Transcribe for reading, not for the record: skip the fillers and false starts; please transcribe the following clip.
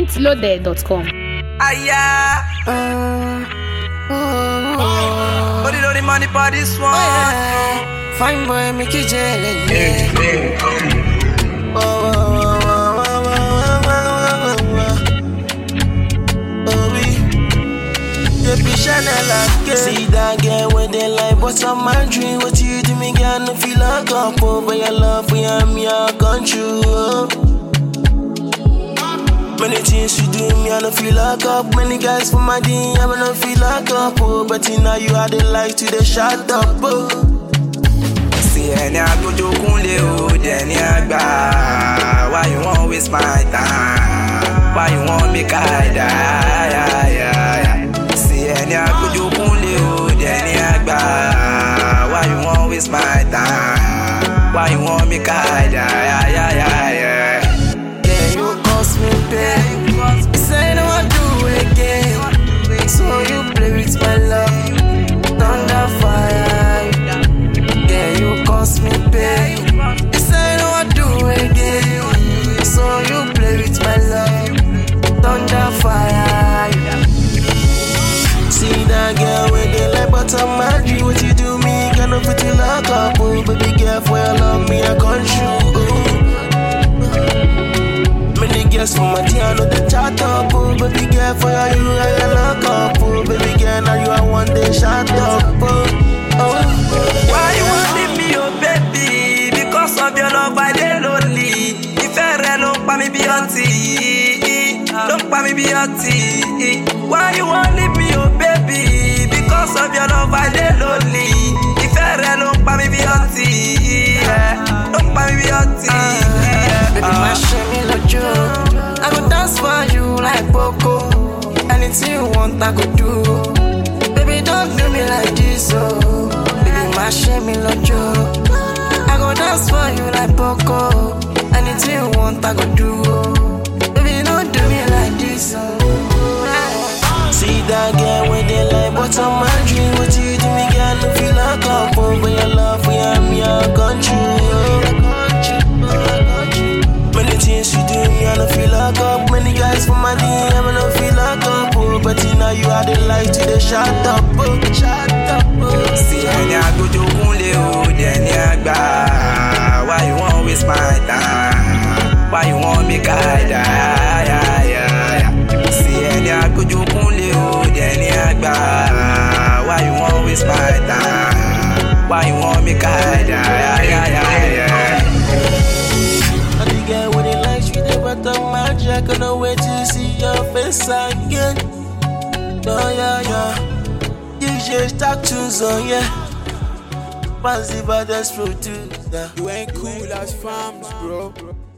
pointloaded.com. Aya. Put it on the money for this one. Fine boy, make you jelly. See that girl with the light, what's on my dream? What you do me, girl? No feel like up over your love, for me, I control. Many things you do me, I don't feel like up. Many guys for my D, I don't feel like up. Oh, but now you are the light to the shut up. Oh. See, any I go to Kunle, oh, then yeah, why you won't waste my time? Why you won't make I die? See, any I go to Kunle, oh, then yeah, why you won't waste my time? Why you won't make I die? Yeah, you cost me pain. You say no, I do it again. So you play with my love, thunder fire. Yeah, you cost me pain. You say no, I do it again. So you play with my love, thunder fire. See that girl with the light, but I'm mad. What you do me, gonna put you lock up. Oh, baby girl, for your love, me I can't shoot. Many girls from my team, I know the chat up. Oh, baby girl, for you, I lock up. Oh, baby girl, now you are one day shut up. Why you want leave me, oh baby? Because of your love, I dey lonely. If I don't pa me be auntie, don't pa me be auntie. Why you want leave me, oh baby? Because of your love, I dey lonely. If I don't pa me be auntie, don't pa me be auntie. Baby, my shame is joke. I go dance for you like Boko. Anything you want, I go do. Baby, don't do me like this, oh. Baby, my shame is joke. I go dance for you like Boko. Anything you want, I go do. Baby, don't do me like this, oh. See that girl with the light, but on my dream, what you do me, girl, no feel like up over your love, for me, I control. Many things you do me, I don't feel like up. Many guys for my DM, I don't feel like up. Oh, but now you are the light to the shut up. Oh, shut up. Oh. See, any I go to Kunle, oh, then yeah, why you won't waste my time? Why you won't make I die? See, any I go to Kunle, oh, then yeah, why you won't waste my time? Why you won't make I die? And the girl with the lights, you never talk magic. I cannot wait to see your face again. Oh, yeah. DJ Stack tunes on, yeah. What's the baddest producer? You ain't cool as farms, bro.